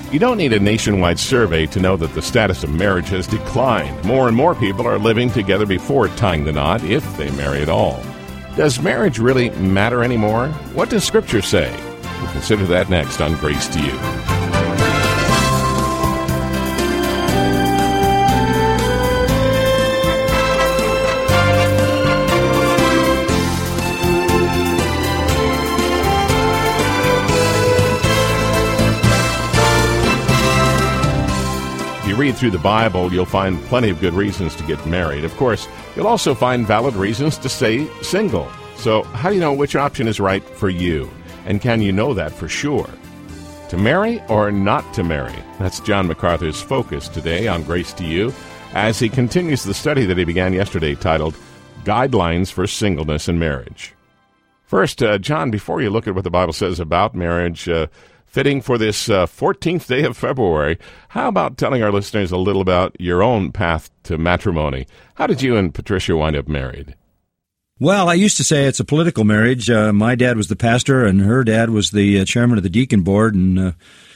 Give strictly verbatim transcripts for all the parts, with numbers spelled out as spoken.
You don't need a nationwide survey to know that the status of marriage has declined. More and more people are living together before tying the knot, if they marry at all. Does marriage really matter anymore? What does Scripture say? We'll consider that next on Grace to You. Read through the Bible, you'll find plenty of good reasons to get married. Of course, you'll also find valid reasons to stay single. So how do you know which option is right for you? And can you know that for sure? To marry or not to marry? That's John MacArthur's focus today on Grace to You as he continues the study that he began yesterday titled Guidelines for Singleness and Marriage. First, uh, John, before you look at what the Bible says about marriage, uh, fitting for this uh, fourteenth day of February, how about telling our listeners a little about your own path to matrimony? How did you and Patricia wind up married? Well, I used to say it's a political marriage. Uh, my dad was the pastor, and her dad was the uh, chairman of the deacon board, and uh,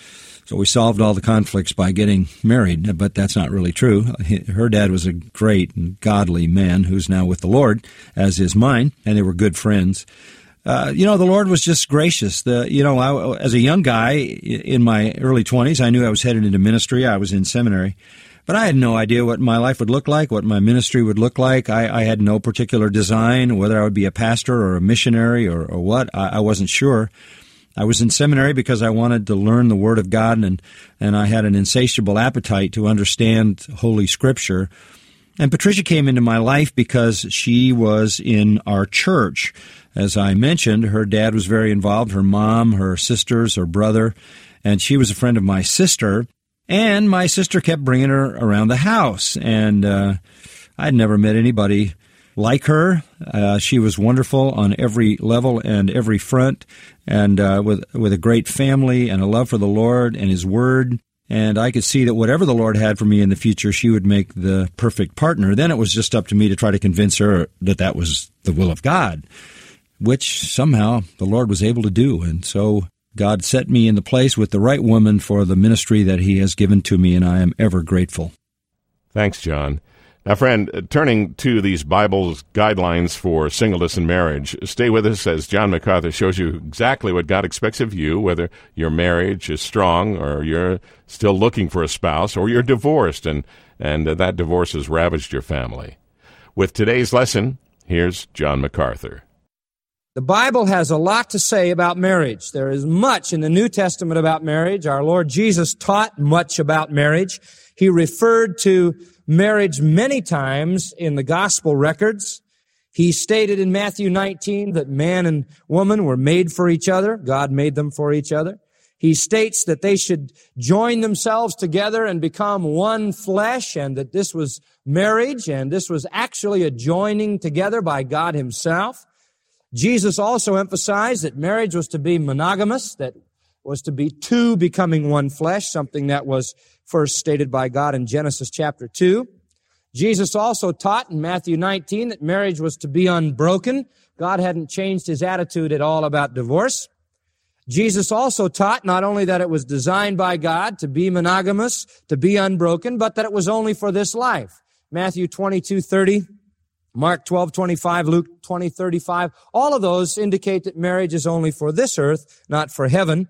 so we solved all the conflicts by getting married, but that's not really true. Her dad was a great and godly man who's now with the Lord, as is mine, and they were good friends. Uh, you know, the Lord was just gracious. The, you know, I, as a young guy in my early twenties, I knew I was headed into ministry. I was in seminary, but I had no idea what my life would look like, what my ministry would look like. I, I had no particular design, whether I would be a pastor or a missionary or, or what. I, I wasn't sure. I was in seminary because I wanted to learn the Word of God, and, and I had an insatiable appetite to understand Holy Scripture. And Patricia came into my life because she was in our church. As I mentioned, her dad was very involved, her mom, her sisters, her brother, and she was a friend of my sister. And my sister kept bringing her around the house, and uh, I'd never met anybody like her. Uh, she was wonderful on every level and every front, and uh, with with a great family and a love for the Lord and His Word. And I could see that whatever the Lord had for me in the future, she would make the perfect partner. Then it was just up to me to try to convince her that that was the will of God, which somehow the Lord was able to do. And so God set me in the place with the right woman for the ministry that He has given to me, and I am ever grateful. Thanks, John. Now, friend, turning to these Bible's guidelines for singleness and marriage, stay with us as John MacArthur shows you exactly what God expects of you, whether your marriage is strong or you're still looking for a spouse or you're divorced and, and that divorce has ravaged your family. With today's lesson, here's John MacArthur. The Bible has a lot to say about marriage. There is much in the New Testament about marriage. Our Lord Jesus taught much about marriage. He referred to marriage many times in the gospel records. He stated in Matthew nineteen that man and woman were made for each other. God made them for each other. He states that they should join themselves together and become one flesh, and that this was marriage, and this was actually a joining together by God Himself. Jesus also emphasized that marriage was to be monogamous, that was to be two becoming one flesh, something that was first stated by God in Genesis chapter two. Jesus also taught in Matthew nineteen that marriage was to be unbroken. God hadn't changed His attitude at all about divorce. Jesus also taught not only that it was designed by God to be monogamous, to be unbroken, but that it was only for this life. Matthew twenty-two thirty, Mark twelve twenty-five, Luke twenty thirty-five, all of those indicate that marriage is only for this earth, not for heaven.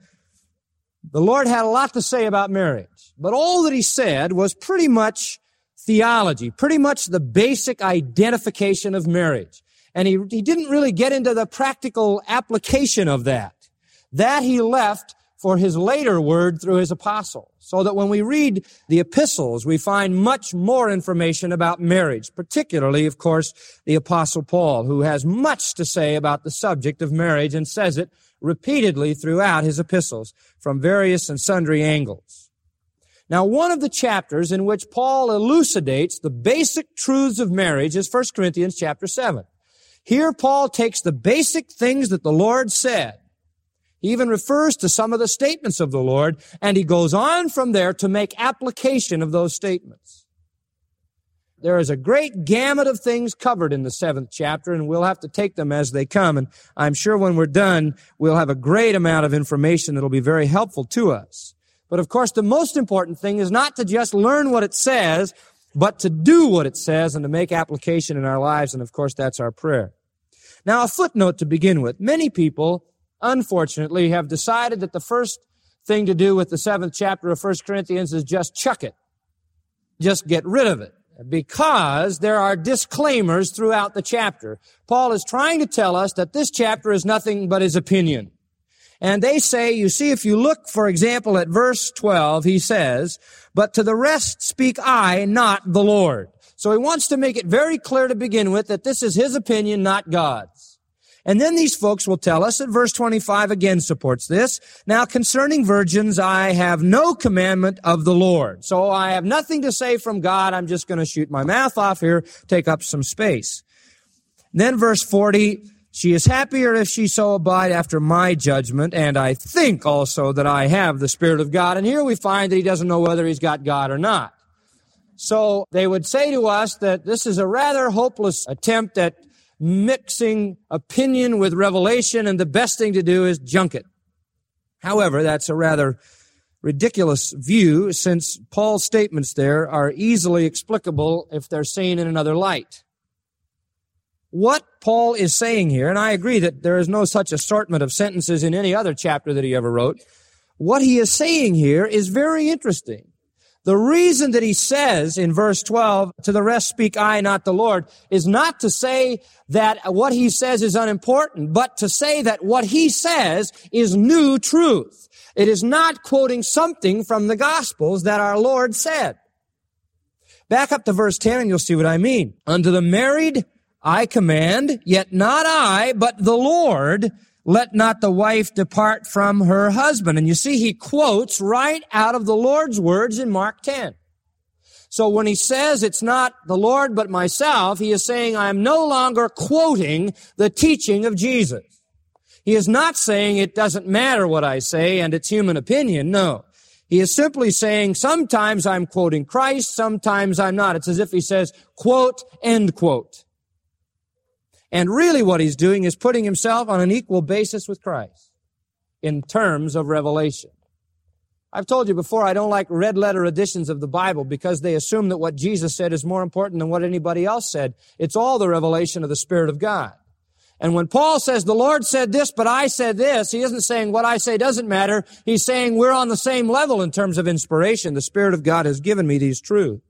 The Lord had a lot to say about marriage, but all that He said was pretty much theology, pretty much the basic identification of marriage. And he, he didn't really get into the practical application of that. That He left for His later word through His apostles, so that when we read the epistles, we find much more information about marriage, particularly, of course, the Apostle Paul, who has much to say about the subject of marriage and says it repeatedly throughout his epistles from various and sundry angles. Now, one of the chapters in which Paul elucidates the basic truths of marriage is First Corinthians chapter seven. Here, Paul takes the basic things that the Lord said. He even refers to some of the statements of the Lord, and he goes on from there to make application of those statements. There is a great gamut of things covered in the seventh chapter, and we'll have to take them as they come. And I'm sure when we're done, we'll have a great amount of information that will be very helpful to us. But of course, the most important thing is not to just learn what it says, but to do what it says and to make application in our lives. And of course, that's our prayer. Now, a footnote to begin with. Many people, unfortunately, have decided that the first thing to do with the seventh chapter of First Corinthians is just chuck it. Just get rid of it. Because there are disclaimers throughout the chapter. Paul is trying to tell us that this chapter is nothing but his opinion. And they say, you see, if you look, for example, at verse twelve, he says, "But to the rest speak I, not the Lord." So he wants to make it very clear to begin with that this is his opinion, not God's. And then these folks will tell us that verse twenty-five again supports this. "Now concerning virgins, I have no commandment of the Lord." So I have nothing to say from God. I'm just going to shoot my mouth off here, take up some space. And then verse forty, "She is happier if she so abide after my judgment, and I think also that I have the Spirit of God." And here we find that he doesn't know whether he's got God or not. So they would say to us that this is a rather hopeless attempt at mixing opinion with revelation, and the best thing to do is junk it. However, that's a rather ridiculous view, since Paul's statements there are easily explicable if they're seen in another light. What Paul is saying here, and I agree that there is no such assortment of sentences in any other chapter that he ever wrote, what he is saying here is very interesting. The reason that he says in verse twelve, "To the rest speak I, not the Lord," is not to say that what he says is unimportant, but to say that what he says is new truth. It is not quoting something from the Gospels that our Lord said. Back up to verse ten and you'll see what I mean. "Unto the married I command, yet not I, but the Lord, let not the wife depart from her husband." And you see, he quotes right out of the Lord's words in Mark ten. So when he says it's not the Lord but myself, he is saying I am no longer quoting the teaching of Jesus. He is not saying it doesn't matter what I say and it's human opinion. No. He is simply saying sometimes I'm quoting Christ, sometimes I'm not. It's as if he says, quote, end quote. And really what he's doing is putting himself on an equal basis with Christ in terms of revelation. I've told you before, I don't like red letter editions of the Bible because they assume that what Jesus said is more important than what anybody else said. It's all the revelation of the Spirit of God. And when Paul says, "The Lord said this, but I said this," he isn't saying what I say doesn't matter. He's saying we're on the same level in terms of inspiration. The Spirit of God has given me these truths.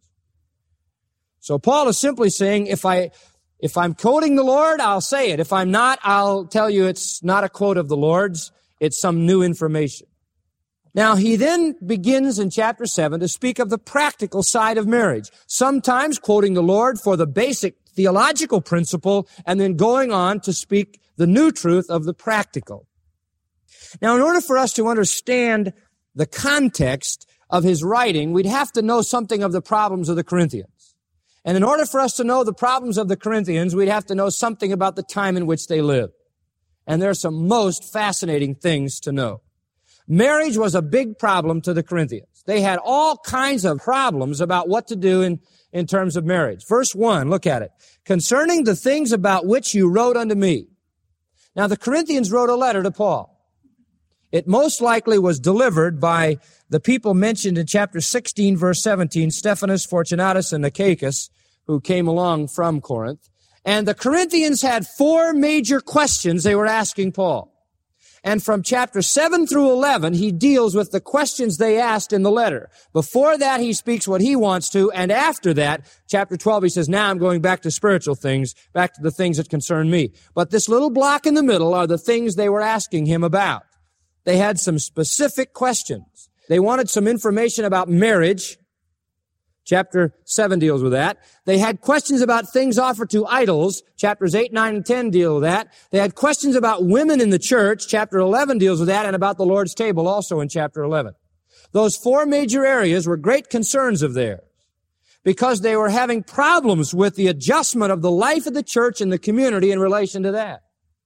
So Paul is simply saying, if I... If I'm quoting the Lord, I'll say it. If I'm not, I'll tell you it's not a quote of the Lord's. It's some new information. Now, he then begins in chapter seven to speak of the practical side of marriage, sometimes quoting the Lord for the basic theological principle and then going on to speak the new truth of the practical. Now, in order for us to understand the context of his writing, we'd have to know something of the problems of the Corinthians. And in order for us to know the problems of the Corinthians, we'd have to know something about the time in which they lived. And there are some most fascinating things to know. Marriage was a big problem to the Corinthians. They had all kinds of problems about what to do in, in terms of marriage. Verse one, look at it. "Concerning the things about which you wrote unto me." Now, the Corinthians wrote a letter to Paul. It most likely was delivered by the people mentioned in chapter sixteen, verse seventeen, Stephanas, Fortunatus, and Achaicus, who came along from Corinth. And the Corinthians had four major questions they were asking Paul. And from chapter seven through eleven, he deals with the questions they asked in the letter. Before that, he speaks what he wants to, and after that, chapter twelve, he says, now I'm going back to spiritual things, back to the things that concern me. But this little block in the middle are the things they were asking him about. They had some specific questions. They wanted some information about marriage. Chapter seven deals with that. They had questions about things offered to idols. Chapters eight, nine, and ten deal with that. They had questions about women in the church. Chapter eleven deals with that, and about the Lord's table also in chapter eleven. Those four major areas were great concerns of theirs because they were having problems with the adjustment of the life of the church and the community in relation to that.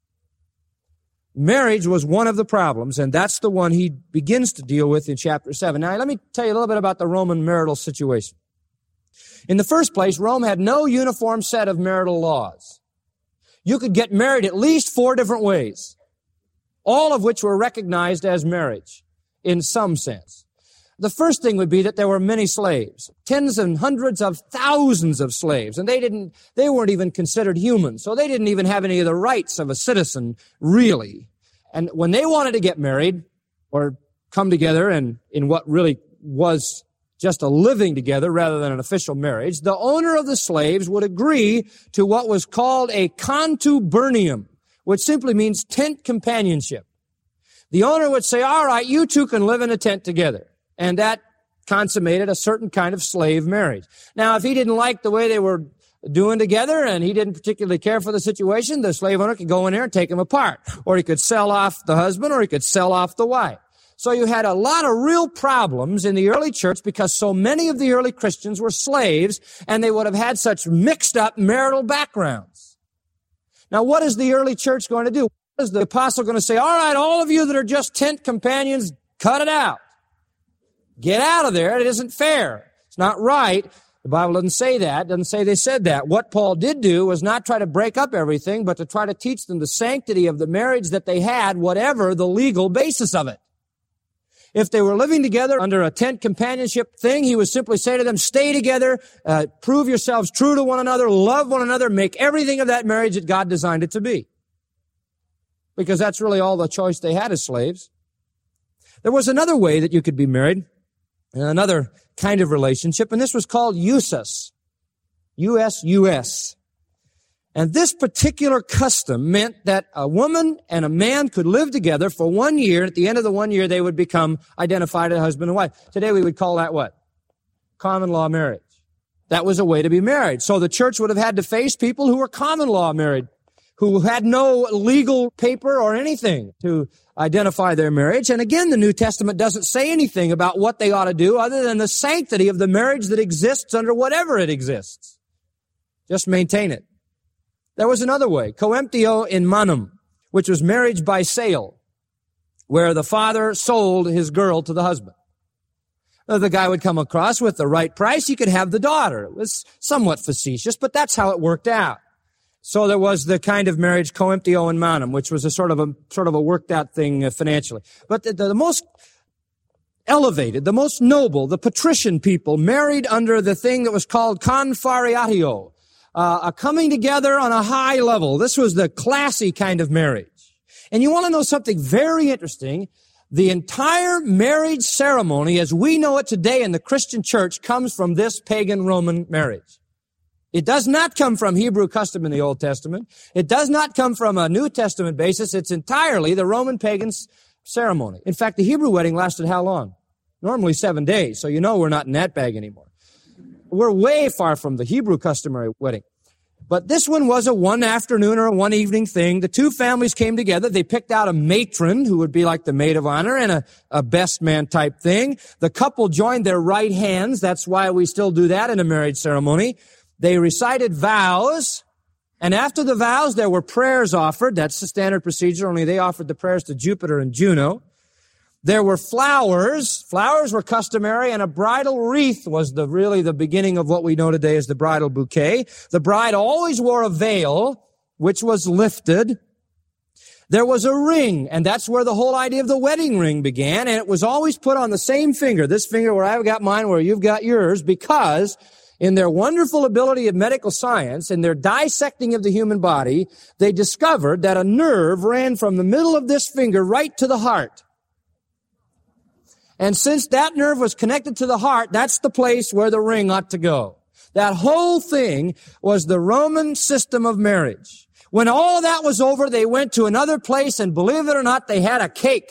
Marriage was one of the problems, and that's the one he begins to deal with in chapter seven. Now, let me tell you a little bit about the Roman marital situation. In the first place, Rome had no uniform set of marital laws. You could get married at least four different ways, all of which were recognized as marriage in some sense. The first thing would be that there were many slaves, tens and hundreds of thousands of slaves, and they didn't, they weren't even considered human, so they didn't even have any of the rights of a citizen, really. And when they wanted to get married, or come together and in what really was just a living together rather than an official marriage, the owner of the slaves would agree to what was called a contubernium, which simply means tent companionship. The owner would say, all right, you two can live in a tent together. And that consummated a certain kind of slave marriage. Now, if he didn't like the way they were doing together and he didn't particularly care for the situation, the slave owner could go in there and take them apart. Or he could sell off the husband, or he could sell off the wife. So you had a lot of real problems in the early church because so many of the early Christians were slaves, and they would have had such mixed up marital backgrounds. Now, what is the early church going to do? What is the apostle going to say? All right, all of you that are just tent companions, cut it out. Get out of there. It isn't fair. It's not right. The Bible doesn't say that. It doesn't say they said that. What Paul did do was not try to break up everything, but to try to teach them the sanctity of the marriage that they had, whatever the legal basis of it. If they were living together under a tent companionship thing, he would simply say to them, stay together, uh, prove yourselves true to one another, love one another, make everything of that marriage that God designed it to be. Because that's really all the choice they had as slaves. There was another way that you could be married, another kind of relationship, and this was called usus. U S U S. And this particular custom meant that a woman and a man could live together for one year. At the end of the one year, they would become identified as husband and wife. Today, we would call that what? Common law marriage. That was a way to be married. So the church would have had to face people who were common law married, who had no legal paper or anything to identify their marriage. And again, the New Testament doesn't say anything about what they ought to do other than the sanctity of the marriage that exists under whatever it exists. Just maintain it. There was another way, coemptio in manum, which was marriage by sale, where the father sold his girl to the husband. The guy would come across with the right price, he could have the daughter. It was somewhat facetious, but that's how it worked out. So there was the kind of marriage coemptio in manum, which was a sort of a sort of a worked out thing uh, financially. But the, the, the most elevated, the most noble, the patrician people married under the thing that was called confarreatio. Uh, a coming together on a high level. This was the classy kind of marriage. And you want to know something very interesting? The entire marriage ceremony, as we know it today in the Christian church, comes from this pagan Roman marriage. It does not come from Hebrew custom in the Old Testament. It does not come from a New Testament basis. It's entirely the Roman pagan ceremony. In fact, the Hebrew wedding lasted how long? Normally seven days. So you know we're not in that bag anymore. We're way far from the Hebrew customary wedding. But this one was a one afternoon or a one evening thing. The two families came together. They picked out a matron who would be like the maid of honor and a, a best man type thing. The couple joined their right hands. That's why we still do that in a marriage ceremony. They recited vows. And after the vows, there were prayers offered. That's the standard procedure, only they offered the prayers to Jupiter and Juno. There were flowers. Flowers were customary, and a bridal wreath was the really the beginning of what we know today as the bridal bouquet. The bride always wore a veil, which was lifted. There was a ring, and that's where the whole idea of the wedding ring began, and it was always put on the same finger, this finger where I've got mine, where you've got yours, because in their wonderful ability of medical science, in their dissecting of the human body, they discovered that a nerve ran from the middle of this finger right to the heart. And since that nerve was connected to the heart, that's the place where the ring ought to go. That whole thing was the Roman system of marriage. When all that was over, they went to another place, and believe it or not, they had a cake.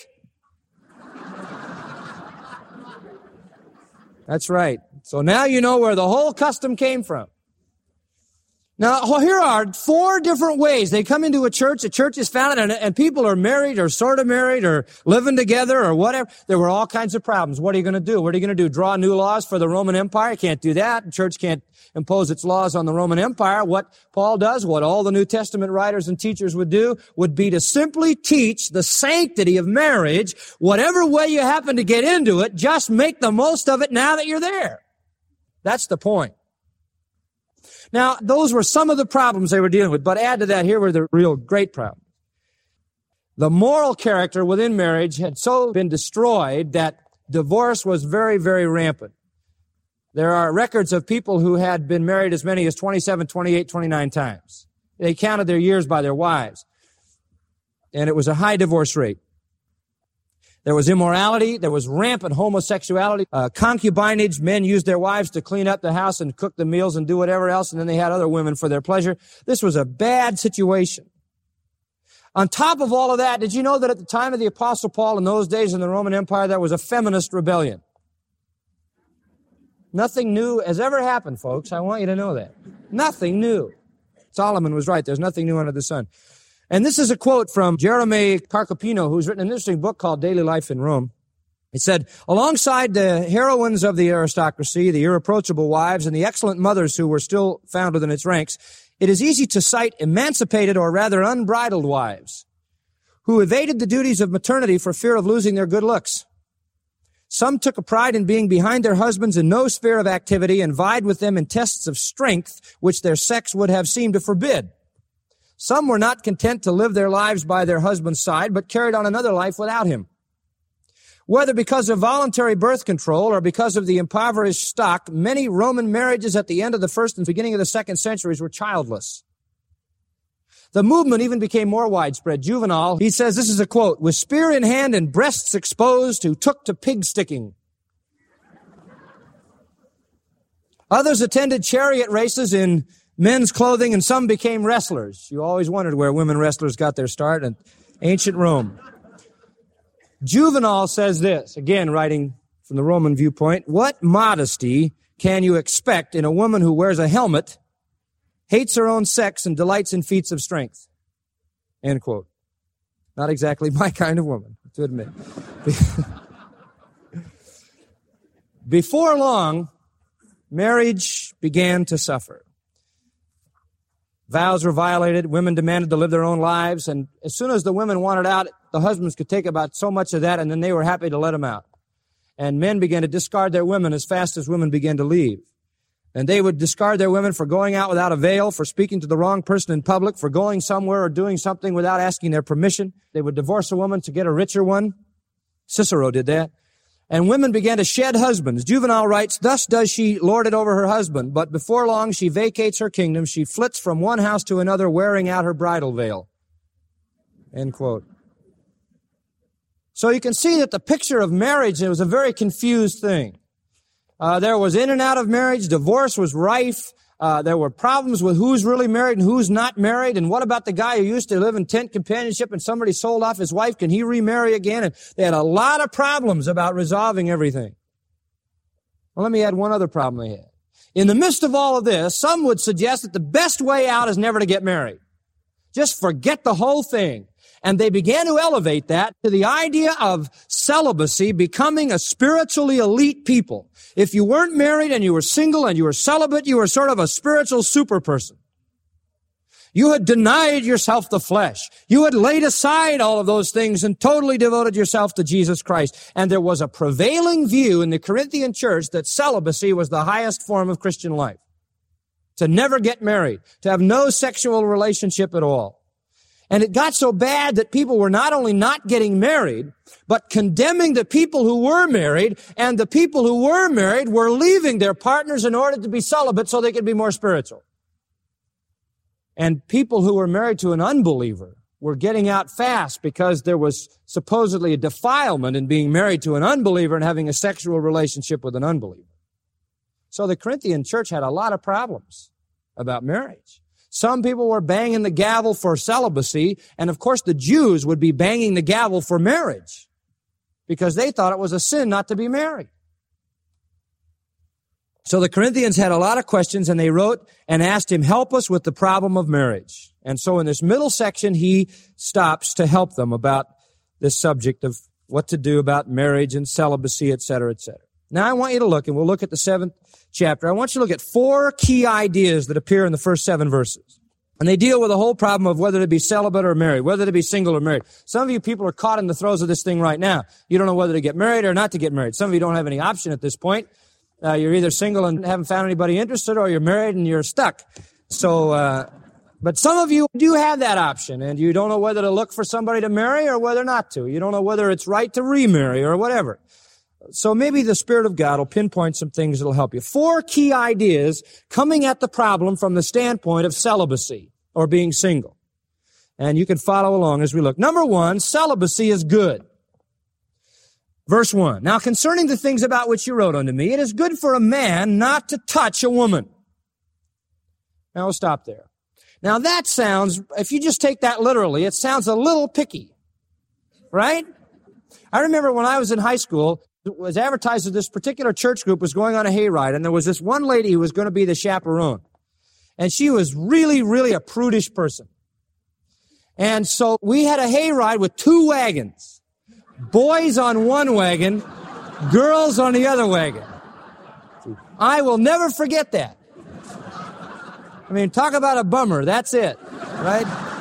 That's right. So now you know where the whole custom came from. Now, here are four different ways. They come into a church, a church is founded, and, and people are married or sort of married or living together or whatever. There were all kinds of problems. What are you going to do? What are you going to do? Draw new laws for the Roman Empire? You can't do that. The church can't impose its laws on the Roman Empire. What Paul does, what all the New Testament writers and teachers would do, would be to simply teach the sanctity of marriage. Whatever way you happen to get into it, just make the most of it now that you're there. That's the point. Now, those were some of the problems they were dealing with, but add to that, here were the real great problems. The moral character within marriage had so been destroyed that divorce was very, very rampant. There are records of people who had been married as many as twenty-seven, twenty-eight, twenty-nine times. They counted their years by their wives. And it was a high divorce rate. There was immorality. There was rampant homosexuality, uh, concubinage. Men used their wives to clean up the house and cook the meals and do whatever else, and then they had other women for their pleasure. This was a bad situation. On top of all of that, did you know that at the time of the Apostle Paul, in those days in the Roman Empire, there was a feminist rebellion? Nothing new has ever happened, folks. I want you to know that. Nothing new. Solomon was right. There's nothing new under the sun. And this is a quote from Jeremy Carcopino, who's written an interesting book called Daily Life in Rome. He said, alongside the heroines of the aristocracy, the irreproachable wives, and the excellent mothers who were still found within its ranks, it is easy to cite emancipated or rather unbridled wives who evaded the duties of maternity for fear of losing their good looks. Some took a pride in being behind their husbands in no sphere of activity and vied with them in tests of strength which their sex would have seemed to forbid. Some were not content to live their lives by their husband's side, but carried on another life without him. Whether because of voluntary birth control or because of the impoverished stock, many Roman marriages at the end of the first and beginning of the second centuries were childless. The movement even became more widespread. Juvenal, he says, this is a quote, with spear in hand and breasts exposed, who took to pig sticking. Others attended chariot races in men's clothing, and some became wrestlers. You always wondered where women wrestlers got their start in ancient Rome. Juvenal says this, again writing from the Roman viewpoint, what modesty can you expect in a woman who wears a helmet, hates her own sex, and delights in feats of strength? End quote. Not exactly my kind of woman, to admit. Before long, marriage began to suffer. Vows were violated. Women demanded to live their own lives. And as soon as the women wanted out, the husbands could take about so much of that, and then they were happy to let them out. And men began to discard their women as fast as women began to leave. And they would discard their women for going out without a veil, for speaking to the wrong person in public, for going somewhere or doing something without asking their permission. They would divorce a woman to get a richer one. Cicero did that. And women began to shed husbands. Juvenal writes, thus does she lord it over her husband, but before long she vacates her kingdom. She flits from one house to another, wearing out her bridal veil. End quote. So you can see that the picture of marriage, it was a very confused thing. Uh, there was in and out of marriage. Divorce was rife. Uh, there were problems with who's really married and who's not married. And what about the guy who used to live in tent companionship and somebody sold off his wife? Can he remarry again? And they had a lot of problems about resolving everything. Well, let me add one other problem they had. In the midst of all of this, some would suggest that the best way out is never to get married. Just forget the whole thing. And they began to elevate that to the idea of celibacy becoming a spiritually elite people. If you weren't married and you were single and you were celibate, you were sort of a spiritual super person. You had denied yourself the flesh. You had laid aside all of those things and totally devoted yourself to Jesus Christ. And there was a prevailing view in the Corinthian church that celibacy was the highest form of Christian life. To never get married, to have no sexual relationship at all. And it got so bad that people were not only not getting married, but condemning the people who were married, and the people who were married were leaving their partners in order to be celibate so they could be more spiritual. And people who were married to an unbeliever were getting out fast because there was supposedly a defilement in being married to an unbeliever and having a sexual relationship with an unbeliever. So the Corinthian church had a lot of problems about marriage. Some people were banging the gavel for celibacy, and of course the Jews would be banging the gavel for marriage because they thought it was a sin not to be married. So the Corinthians had a lot of questions, and they wrote and asked him, help us with the problem of marriage. And so in this middle section, he stops to help them about this subject of what to do about marriage and celibacy, et cetera, et cetera. Now I want you to look, and we'll look at the seventh chapter. I want you to look at four key ideas that appear in the first seven verses. And they deal with the whole problem of whether to be celibate or married, whether to be single or married. Some of you people are caught in the throes of this thing right now. You don't know whether to get married or not to get married. Some of you don't have any option at this point. Uh, you're either single and haven't found anybody interested, or you're married and you're stuck. So, uh, but some of you do have that option, and you don't know whether to look for somebody to marry or whether not to. You don't know whether it's right to remarry or whatever. So maybe the Spirit of God will pinpoint some things that will help you. Four key ideas coming at the problem from the standpoint of celibacy or being single. And you can follow along as we look. Number one, celibacy is good. Verse one, now concerning the things about which you wrote unto me, it is good for a man not to touch a woman. Now we'll stop there. Now that sounds, if you just take that literally, it sounds a little picky, right? I remember when I was in high school, it was advertised that this particular church group was going on a hayride, and there was this one lady who was going to be the chaperone. And she was really, really a prudish person. And so we had a hayride with two wagons. Boys on one wagon, girls on the other wagon. I will never forget that. I mean, talk about a bummer. That's it, right?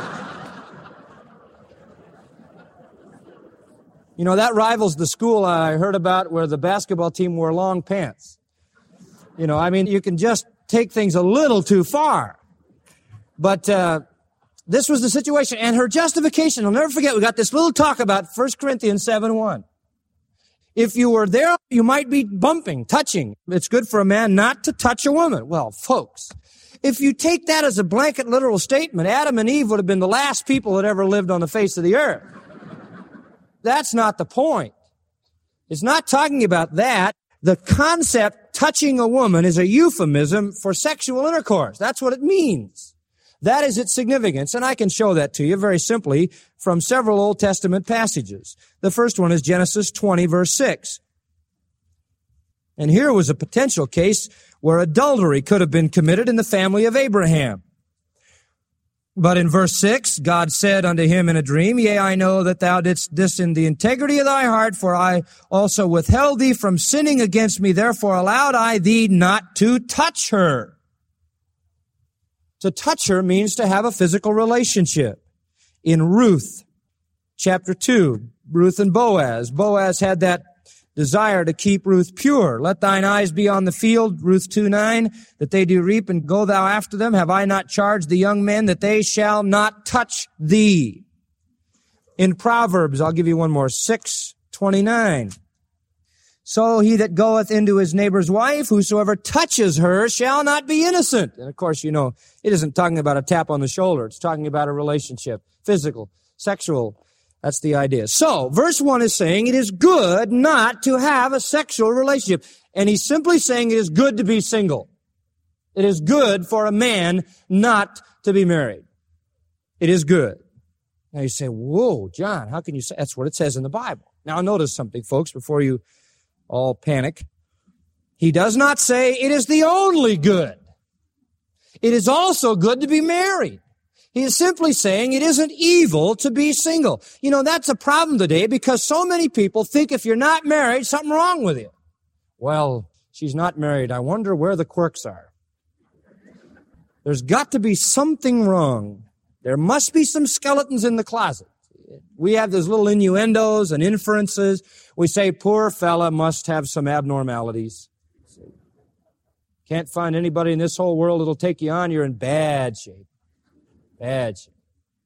You know, that rivals the school I heard about where the basketball team wore long pants. You know, I mean, you can just take things a little too far. But uh this was the situation. And her justification, I'll never forget, we got this little talk about First Corinthians seven one. If you were there, you might be bumping, touching. It's good for a man not to touch a woman. Well, folks, if you take that as a blanket literal statement, Adam and Eve would have been the last people that ever lived on the face of the earth. That's not the point. It's not talking about that. The concept touching a woman is a euphemism for sexual intercourse. That's what it means. That is its significance, and I can show that to you very simply from several Old Testament passages. The first one is Genesis twenty, verse six. And here was a potential case where adultery could have been committed in the family of Abraham. But in verse six, God said unto him in a dream, Yea, I know that thou didst this in the integrity of thy heart, for I also withheld thee from sinning against me, therefore allowed I thee not to touch her. To touch her means to have a physical relationship. In Ruth, chapter two, Ruth and Boaz. Boaz had that desire to keep Ruth pure. Let thine eyes be on the field, Ruth two nine, that they do reap, and go thou after them. Have I not charged the young men that they shall not touch thee? In Proverbs, I'll give you one more, six twenty-nine. So he that goeth into his neighbor's wife, whosoever touches her shall not be innocent. And of course, you know, it isn't talking about a tap on the shoulder. It's talking about a relationship, physical, sexual. That's the idea. So, verse one is saying it is good not to have a sexual relationship. And he's simply saying it is good to be single. It is good for a man not to be married. It is good. Now you say, whoa, John, how can you say? That's what it says in the Bible. Now notice something, folks, before you all panic. He does not say it is the only good. It is also good to be married. He is simply saying it isn't evil to be single. You know, that's a problem today because so many people think if you're not married, something wrong with you. Well, she's not married. I wonder where the quirks are. There's got to be something wrong. There must be some skeletons in the closet. We have those little innuendos and inferences. We say, poor fella must have some abnormalities. Can't find anybody in this whole world that'll take you on. You're in bad shape. Bad shape.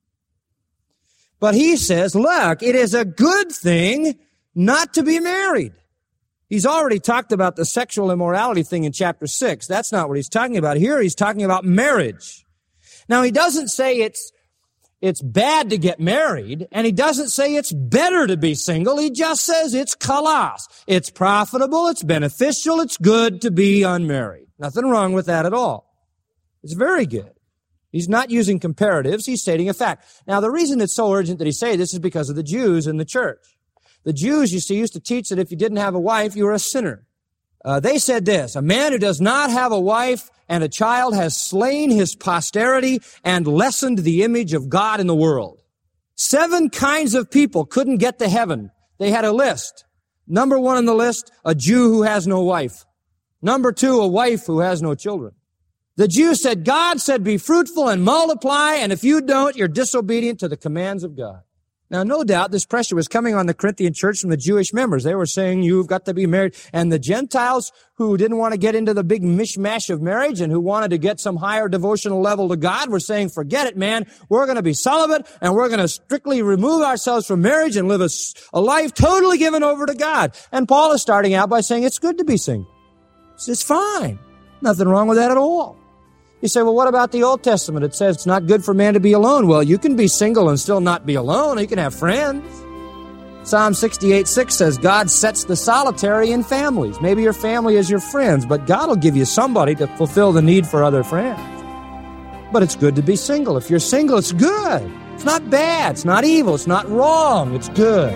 But he says, look, it is a good thing not to be married. He's already talked about the sexual immorality thing in chapter six. That's not what he's talking about. Here he's talking about marriage. Now he doesn't say it's It's bad to get married, and he doesn't say it's better to be single. He just says it's kalas. It's profitable, it's beneficial, it's good to be unmarried. Nothing wrong with that at all. It's very good. He's not using comparatives, he's stating a fact. Now, the reason it's so urgent that he say this is because of the Jews in the church. The Jews, you see, used to teach that if you didn't have a wife, you were a sinner. Uh, they said this, a man who does not have a wife and a child has slain his posterity and lessened the image of God in the world. Seven kinds of people couldn't get to heaven. They had a list. Number one on the list, a Jew who has no wife. Number two, a wife who has no children. The Jews said, God said, be fruitful and multiply, and if you don't, you're disobedient to the commands of God. Now, no doubt this pressure was coming on the Corinthian church from the Jewish members. They were saying, you've got to be married. And the Gentiles who didn't want to get into the big mishmash of marriage and who wanted to get some higher devotional level to God were saying, forget it, man. We're going to be celibate and we're going to strictly remove ourselves from marriage and live a, a life totally given over to God. And Paul is starting out by saying it's good to be single. It's, it's fine. Nothing wrong with that at all. You say, well, what about the Old Testament? It says it's not good for man to be alone. Well, you can be single and still not be alone. You can have friends. Psalm sixty-eight six says, God sets the solitary in families. Maybe your family is your friends, but God will give you somebody to fulfill the need for other friends. But it's good to be single. If you're single, it's good. It's not bad. It's not evil. It's not wrong. It's good.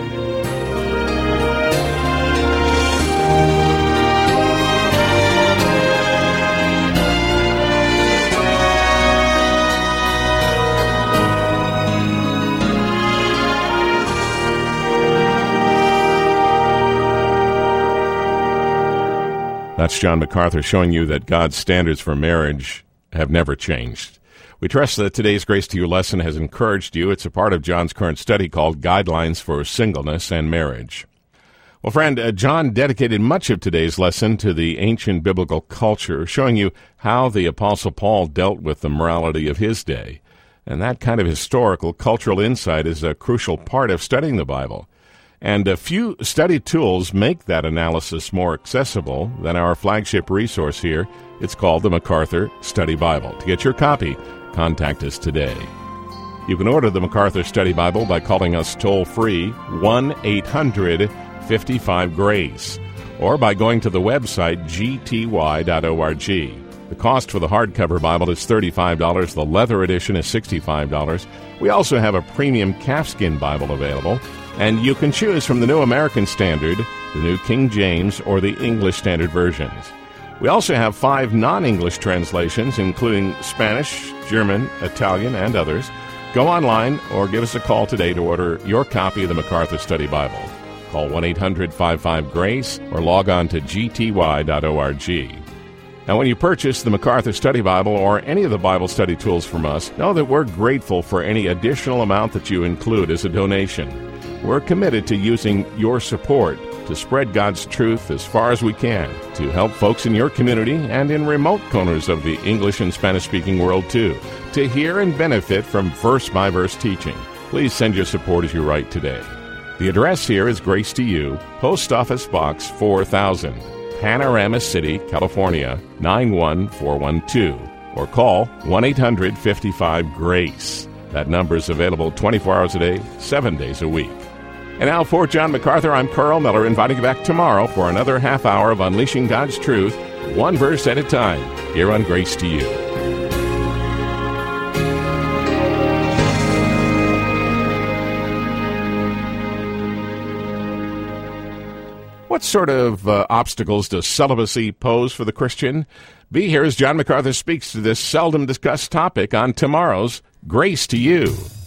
That's John MacArthur showing you that God's standards for marriage have never changed. We trust that today's Grace to You lesson has encouraged you. It's a part of John's current study called Guidelines for Singleness and Marriage. Well, friend, uh, John dedicated much of today's lesson to the ancient biblical culture, showing you how the Apostle Paul dealt with the morality of his day. And that kind of historical, cultural insight is a crucial part of studying the Bible. And a few study tools make that analysis more accessible than our flagship resource here. It's called the MacArthur Study Bible. To get your copy, contact us today. You can order the MacArthur Study Bible by calling us toll-free one eight hundred fifty-five GRACE or by going to the website g t y dot org. The cost for the hardcover Bible is thirty-five dollars. The leather edition is sixty-five dollars. We also have a premium calfskin Bible available. And you can choose from the New American Standard, the New King James, or the English Standard versions. We also have five non-English translations, including Spanish, German, Italian, and others. Go online or give us a call today to order your copy of the MacArthur Study Bible. Call one eight hundred fifty-five GRACE or log on to g t y dot org. Now, when you purchase the MacArthur Study Bible or any of the Bible study tools from us, know that we're grateful for any additional amount that you include as a donation. We're committed to using your support to spread God's truth as far as we can to help folks in your community and in remote corners of the English and Spanish-speaking world, too, to hear and benefit from verse-by-verse teaching. Please send your support as you write today. The address here is Grace to You, Post Office Box four thousand, Panorama City, California, nine one four one two, or call one eight hundred fifty-five GRACE. That number is available twenty-four hours a day, seven days a week. And now for John MacArthur, I'm Carl Miller, inviting you back tomorrow for another half hour of Unleashing God's Truth, one verse at a time, here on Grace to You. What sort of uh, obstacles does celibacy pose for the Christian? Be here as John MacArthur speaks to this seldom discussed topic on tomorrow's Grace to You.